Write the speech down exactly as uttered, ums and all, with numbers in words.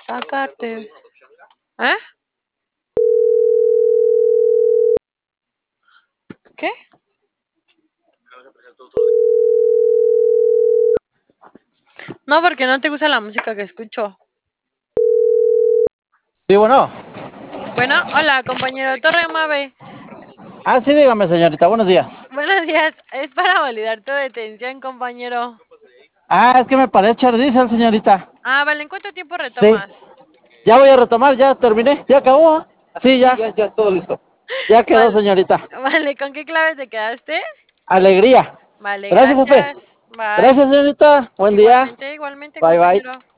Sacarte. ¿Eh? ¿Qué? No, porque no te gusta la música que escucho. Sí, bueno. Bueno, hola, compañero Torre Mave. Ah, sí, dígame, señorita, buenos días. Buenos días. Es para validar tu detención, compañero. Ah, es que me parece echar diésel, señorita. Ah, vale, ¿en cuánto tiempo Sí. retomas? Ya voy a retomar, ya terminé, ya acabó. Sí, ya, ya, ya, todo listo. Ya quedó, Vale, señorita. vale, ¿con qué clave te quedaste? Alegría. Vale, Gracias, jefe. gracias. Bye. Gracias, señorita. Buen día. Igualmente, igualmente, Bye, bye. compañero.